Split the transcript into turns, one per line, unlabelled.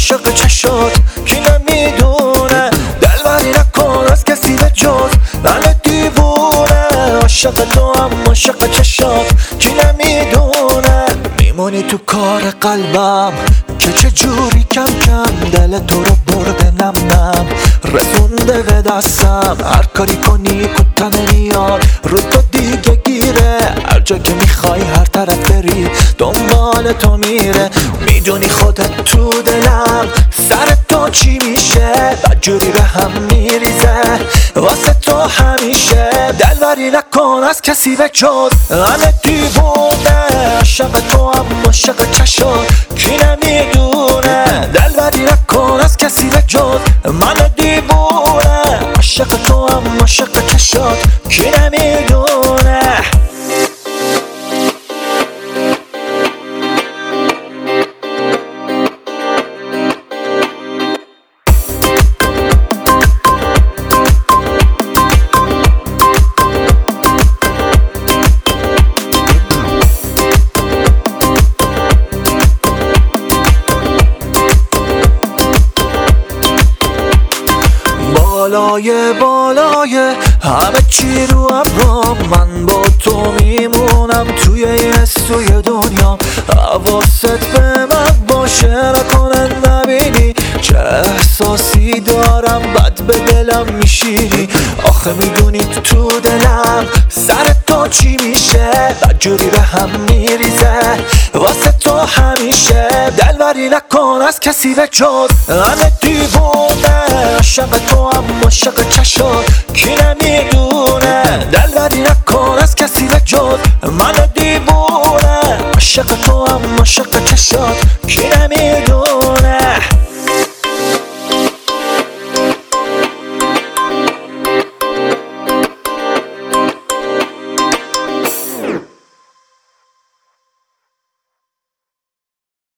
عاشق چشات کی نمیدونه دلبری نکن از کسی به جز من دیوونه عاشق تو هم عاشق چشات کی نمیدونه میمونی تو کار قلبم که چه جوری کم کم دل تو رو برده نم نم رسونده به دستم هر کاری کنی کتن میاد رو تو دیگه گیره هر جا که میخوای هر طرف بری دنبال تو میره میدونی خودت تو دلم سر تو چی میشه بدجوری به هم میریزه واسه تو همیشه دلبری نکن از کسی به جز من دیوونه عاشق تو هم عاشق چشات کی نمیدونه دلبری نکن از کسی به جز من دیوونه عاشق تو هم عاشق چشات کی نمیدونه بالای همه چی رو ابرام من با تو میمونم توی این حسوی دنیا حواست به من باشه نکنه نبینی چه احساسی دارم بد به دلم میشینی آخه میدونی تو دلم سر تو چی میشه بدجوری به هم میریزه واسه تو همیشه دلبری نکن از کسی به جز من دیوونه عاشق تو هم عاشق چشات کی نمیدونه دلبری نکن از کسی به جز من دیوونه عاشق تو هم عاشق چشات کی نمیدونه